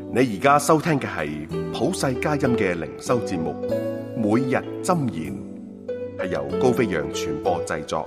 你而家收聽嘅係普世佳音嘅靈修節目，每日箴言，係由高飛揚傳播製作。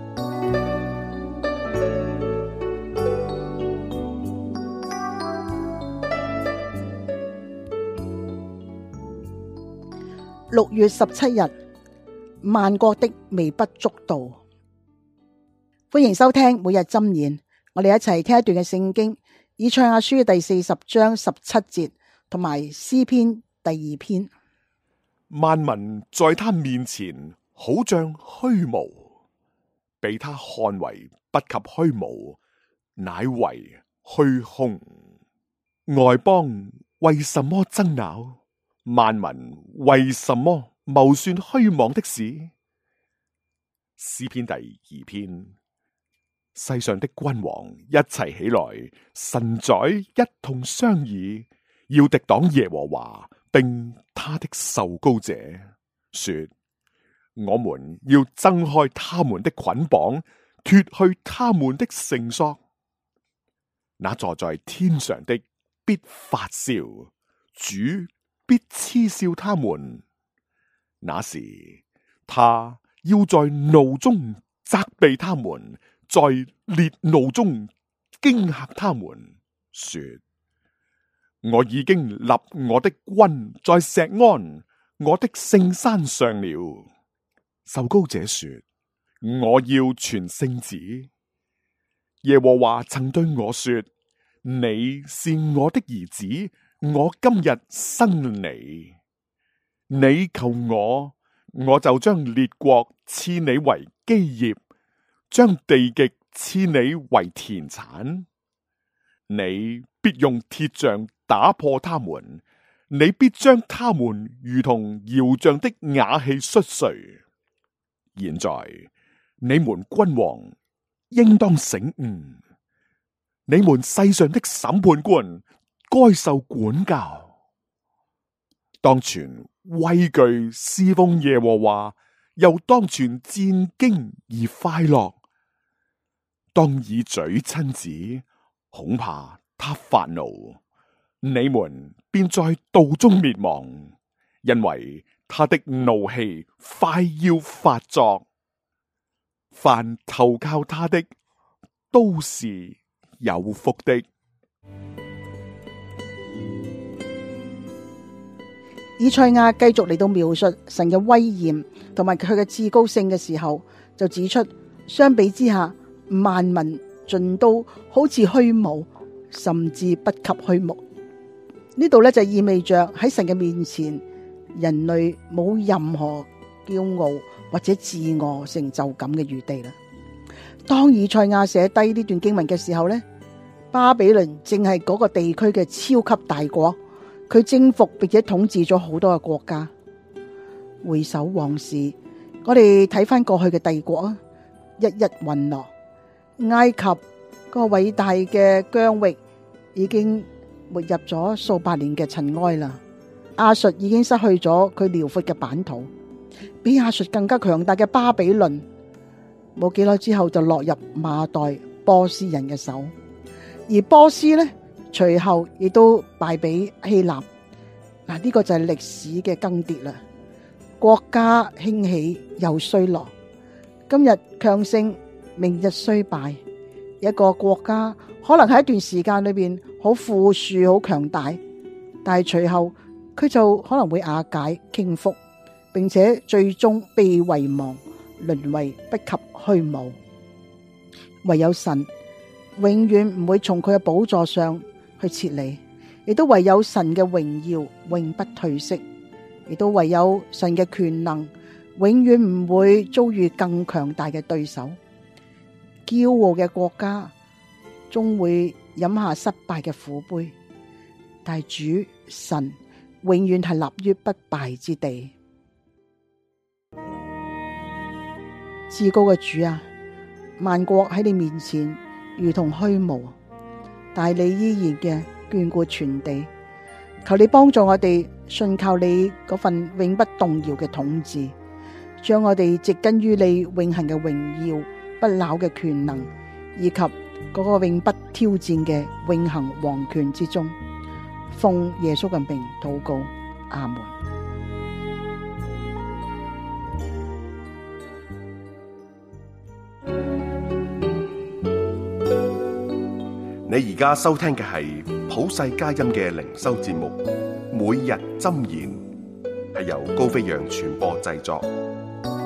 6月17日，萬國的微不足道。歡迎收聽每日箴言，我哋一齊聽一段嘅聖經，以賽亞書第40章17節，同埋詩篇第2篇。 萬民在他面前好像虛無，被他看為不及虛無，乃為虛空。外邦為什麼爭拗？萬民為什麼謀算虛妄的事？詩篇第2篇，世上的君王一齊起來，臣宰一同商議，要敵擋耶和華並他的受膏者，說：我們要掙開他們的捆綁，脫去他們的繩索。那坐在天上的必發燒，主必嗤笑他們。那時他要在怒中責備他們，在烈怒中驚嚇他們，說：我已經立我的君在錫安，我的聖山上了。受膏者說：我要傳聖旨。耶和華曾對我說：你是我的兒子，我今日生你。你求我，我就將列國賜你為基業，將地極賜你為田產。你必用鐵杖打破他們，你必將他們如同窯匠的瓦器摔碎。現在你們君王應當醒悟，你們世上的審判官該受管教。當存畏懼侍奉耶和華，又當存戰兢而快樂。當以嘴親子，恐怕他發怒，你們便在道中滅亡，因為他的怒氣快要發作。凡投靠他的，都是有福的。 以賽亞繼續嚟到描述神嘅威嚴同埋佢嘅至高性嘅時候，就指出相比之下，萬民盡都好似虛無，甚至不及虛無。呢度咧就意味着喺神嘅面前，人類冇任何驕傲或者自我成就感嘅餘地啦。當以賽亞寫低呢段經文嘅時候呢，巴比倫正係嗰個地區嘅超級大國。佢征服並且統治咗好多嘅國家。回首往事，我哋睇翻過去嘅帝國啊，一一隕落。埃及嗰個偉大嘅疆域已經沒入咗數百年嘅塵埃啦。亞述已經失去咗佢遼闊嘅版圖，比亞述更加強大嘅巴比倫，冇幾耐之後就落入馬代波斯人嘅手，而波斯呢，隨後亦都敗俾希臘。嗱，呢個就係歷史嘅更迭啦。國家興起又衰落，今日強盛，明日衰敗。一個國家可能喺一段時間裏邊好富庶、好強大，但係隨後佢就可能會瓦解傾覆，並且最終被遺忘，淪為不及虛無。唯有神永遠唔會從佢嘅寶座上去撤離，亦都唯有神嘅榮耀永不褪色，亦都唯有神嘅權能永遠唔會遭遇更強大嘅對手。驕傲嘅國家終會飲下失敗嘅苦杯，但係主神永遠係立於不敗之地。至高嘅主啊，萬國喺你面前如同虛無，但你依然嘅眷顧全地。求你幫助我哋信靠你嗰份永不動搖嘅統治，將我哋植根於你永恆嘅榮耀、不朽嘅權能，以及嗰個永不挑戰嘅永恆王權之中。 奉耶穌嘅名禱告，阿門。 你而家收聽嘅係普世佳音嘅靈修節目《每日箴言》，係由高飛揚傳播製作。